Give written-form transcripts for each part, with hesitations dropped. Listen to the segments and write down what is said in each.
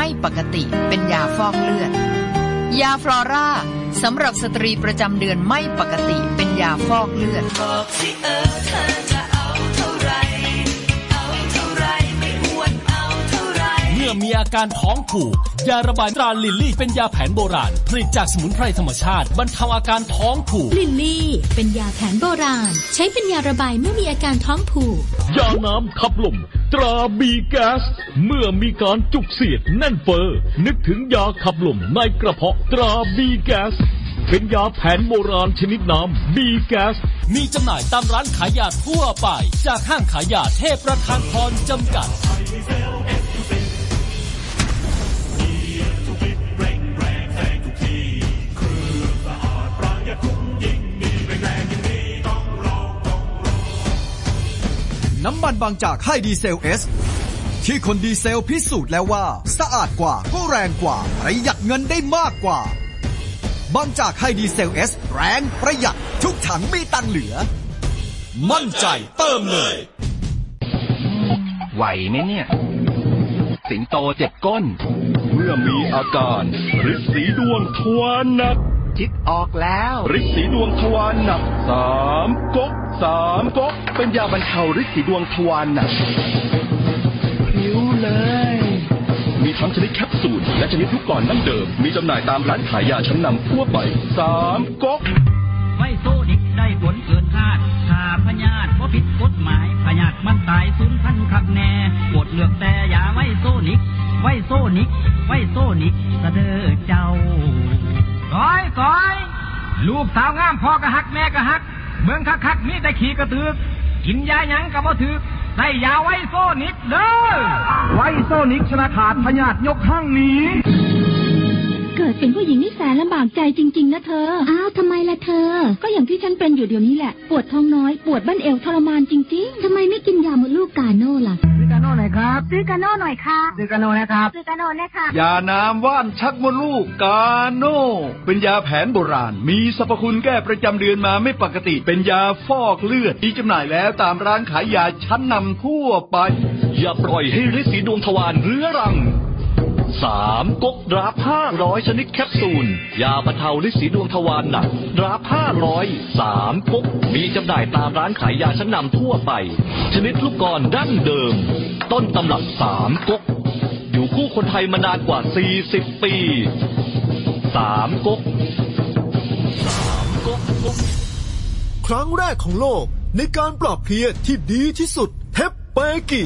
ปกติเป็นยาฟอกเลือดยาฟลอร่าสำหรับสตรีประจำเดือนไม่ปกติเป็นยาฟอกเลือดบอกสิเธอจะเอาเท่าไรไม่อ้วนเอาเท่าไรเมื่อมีอาการท้องผูกยาระบายตราลิลลี่เป็นยาแผนโบราณผลิตจากสมุนไพรธรรมชาติบรรเทาอาการท้องผูกลิลลี่เป็นยาแผนโบราณใช้เป็นยาระบายเมื่อมีอาการท้องผูกยาน้ำขับลมตราบีแก๊สเมื่อมีการจุกเสียดแน่นเฟ้อนึกถึงยาขับลมในกระเพาะตราบีแก๊สเป็นยาแผนโบราณชนิดน้ำบีแก๊สมีจำหน่ายตามร้านขายยาทั่วไปจากห้างขายยาเทพประธานพรจำกัดน้ำมันบางจากไฮดีเซล S ที่คนดีเซลพิสูจน์แล้วว่าสะอาดกว่าก็แรงกว่าประหยัดเงินได้มากกว่าบางจากไฮดีเซล S แรงประหยัดทุกถังมีตังค์เหลือมั่นใจเติมเลยไหวไหมเนี่ยสิงโตเจ็บก้นเมื่อมีอาการฤทธิ์สีดวงทวารหนักคิดออกแล้วฤทธิ์สีดวงทวารหนัก3 ก๊กเป็นยาบรรเทาฤทธิ์สีดวงทวารหนักผิวเลยมีทั้งชนิดแคปซูลและชนิดลูกกลอนดั้งเดิมมีจำหน่ายตามร้านขายยาชั้นนำทั่วไป3 ก๊กไว้โซดิกได้ผลเกินคาดถ้าพยาธิบ่ผิดกฎหมายพยาธิมันตายสูญพันธุ์คักแน่กดเลือกแต่ยาไว้โซนิกสะเด้อเจ้าก้อยลูกสาวงามพ่อก็ฮักแม่ก็ฮักเมืองคักๆมีแต่ขี้กระตือกกินยาหยังก็บ่ถึกใส่ยาไว้โซนิกเด้อไว้โซนิกชนะขาดพยาธิยกห้างหนีเกิดเป็นผู้หญิงนี่แสนลำบากใจจริงๆนะเธออ้าวทำไมล่ะเธอก็อย่างที่ฉันเป็นอยู่เดี๋ยวนี้แหละปวดท้องน้อยปวดบั้นเอวทรมานจริงๆทำไมไม่กินยามดลูกกาโน่ล่ะซื้อกาโน่หน่อยครับซื้อกาโน่หน่อยค่ะซื้อกาโน่นะครับซื้อกาโน่นะคะยาน้ำว่านชักมดลูกกาโน่เป็นยาแผนโบราณมีสรรพคุณแก้ประจำเดือนมาไม่ปกติเป็นยาฟอกเลือดมีจำหน่ายแล้วตามร้านขายยาชั้นนำทั่วไปอย่าปล่อยให้ฤทธิ์สีดวงทวารเรื้อรัง3 ก๊กดราฟ500ชนิดแคปซูลยาบรรเทาฤทธิ์สีดวงทวารหนักดราฟ500 3 ก๊กมีจำหน่ายตามร้านขายยาชั้นนำทั่วไปชนิดลูกกลอนดั้งเดิมต้นตำรับ3 ก๊กอยู่คู่คนไทยมานานกว่า40 ปี3 ก๊กครั้งแรกของโลกในการปราบเพลียที่ดีที่สุดเฮปเปกิ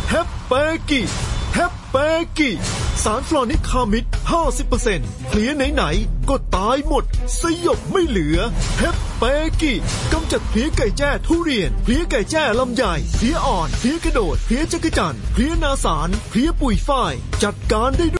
สารฟลอนิกคามิด 50% เพลียไหนๆก็ตายหมดสยบไม่เหลือเฮปเปกิกำจัดเพลียไก่แจ้ทุเรียนเพลียไก่แจ้ลำไยเพลียอ่อนเพลียกระโดดเพลียจักรจั่นเพลียนาสารเพลียปุยฝ้ายจัดการได้